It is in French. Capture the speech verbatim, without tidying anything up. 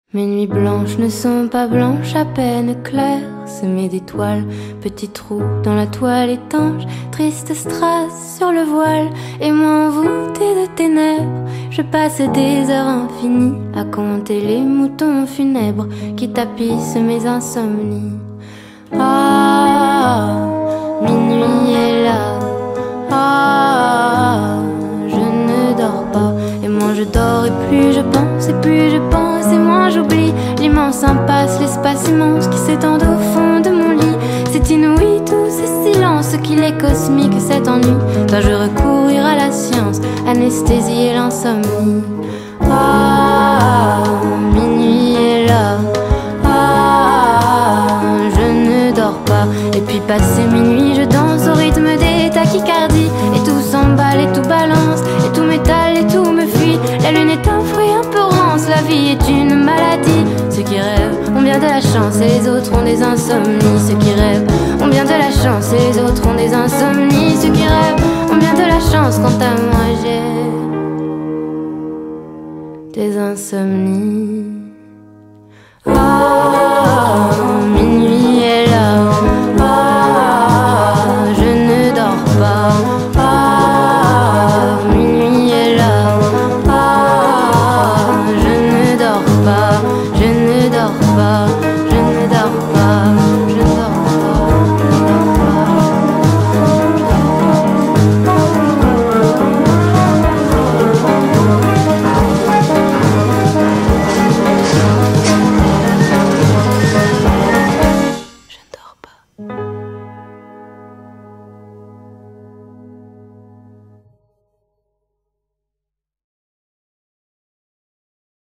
Mes nuits blanches ne sont pas blanches, à peine claires, semées d'étoiles, petits trous dans la toile étanche, triste strass sur le voile, et moi envoûtée de ténèbres, je passe des heures infinies à compter les moutons funèbres qui tapissent mes insomnies. Ah, minuit est là, ah, je ne dors pas, et moins je dors et plus je pense, et plus je pense et moins j'oublie l'immense impasse, l'espace immense qui s'étend au fond de mon lit. C'est inouï tous ces silences, qu'il est cosmique cet ennui. Dois-je recourir à la science, anesthésier l'insomnie? Ah, minuit est là, ah, je ne dors pas. Et puis passé minuit, je danse au rythme des tachycardies, et tout s'emballe et tout balance, et tout m'étale et tout me fuit. La lune est un fruit un peu rance, la vie est une maladie. Ceux qui rêvent ont bien de la chance et les autres ont des insomnies. Ceux qui rêvent ont bien de la chance et les autres ont des insomnies. Ceux qui rêvent ont bien de la chance, quant à moi j'ai des insomnies. Ah.